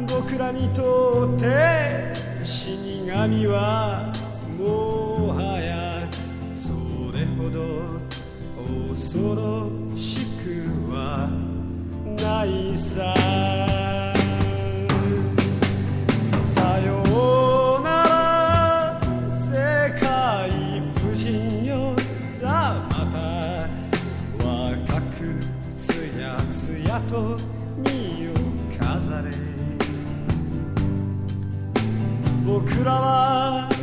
僕らにとって死神はもはやそれほど恐ろしくはないさ。さようなら世界婦人よ、さあまた若くつやつやと身を飾れ。僕らは